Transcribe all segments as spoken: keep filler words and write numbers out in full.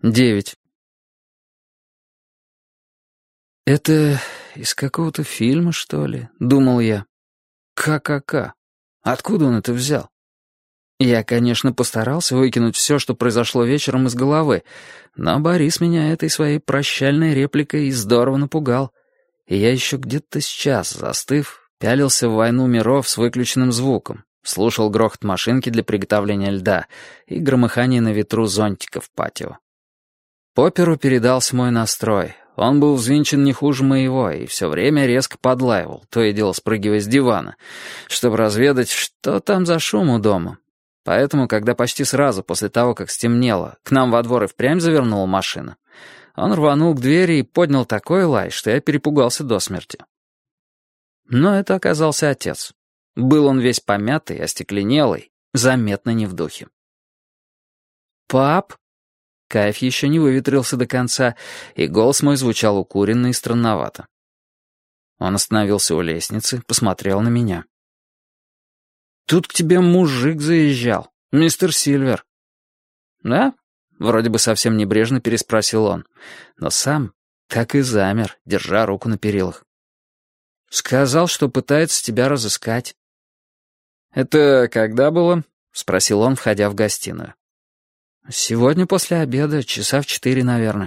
Девять. «Это из какого-то фильма, что ли?» — думал я. «Ка-ка-ка. Откуда он это взял?» Я, конечно, постарался выкинуть все, что произошло вечером, из головы, но Борис меня этой своей прощальной репликой здорово напугал. И я еще где-то сейчас, застыв, пялился в «Войну миров» с выключенным звуком, слушал грохот машинки для приготовления льда и громыхание на ветру зонтика в патио. Попперу передался мой настрой. Он был взвинчен не хуже моего и все время резко подлаивал, то и дело спрыгивая с дивана, чтобы разведать, что там за шум у дома. Поэтому, когда почти сразу после того, как стемнело, к нам во двор и впрямь завернула машина, он рванул к двери и поднял такой лай, что я перепугался до смерти. Но это оказался отец. Был он весь помятый, остекленелый, заметно не в духе. «Пап?» Кайф еще не выветрился до конца, и голос мой звучал укуренно и странновато. Он остановился у лестницы, посмотрел на меня. «Тут к тебе мужик заезжал, мистер Сильвер». «Да?» — вроде бы совсем небрежно переспросил он, но сам так и замер, держа руку на перилах. «Сказал, что пытается тебя разыскать». «Это когда было?» — спросил он, входя в гостиную. «Сегодня после обеда, часа в четыре, наверное».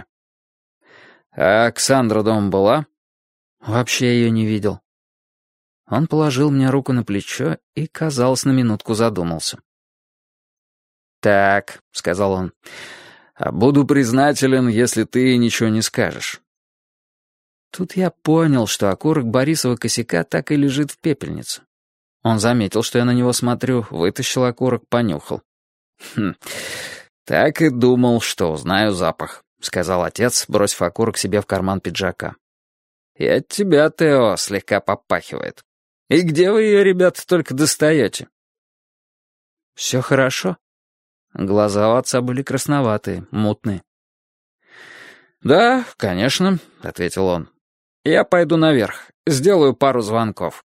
«А Оксандра дома была?» «Вообще ее не видел». Он положил мне руку на плечо и, казалось, на минутку задумался. «Так», — сказал он, — «буду признателен, если ты ничего не скажешь». Тут я понял, что окурок Борисова косяка так и лежит в пепельнице. Он заметил, что я на него смотрю, вытащил окурок, понюхал. «Хм, так и думал, что узнаю запах», — сказал отец, бросив окурок себе в карман пиджака. «И от тебя, Тео, слегка попахивает. И где вы ее, ребята, только достаете?» «Все хорошо». Глаза у отца были красноватые, мутные. «Да, конечно», — ответил он. «Я пойду наверх, сделаю пару звонков».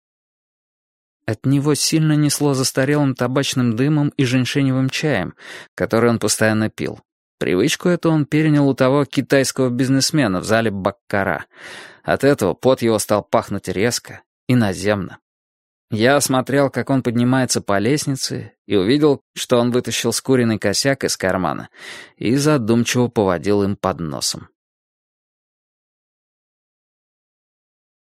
От него сильно несло застарелым табачным дымом и женьшеневым чаем, который он постоянно пил. Привычку эту он перенял у того китайского бизнесмена в зале Баккара. От этого пот его стал пахнуть резко и наземно. Я осмотрел, как он поднимается по лестнице, и увидел, что он вытащил скуренный косяк из кармана и задумчиво поводил им под носом.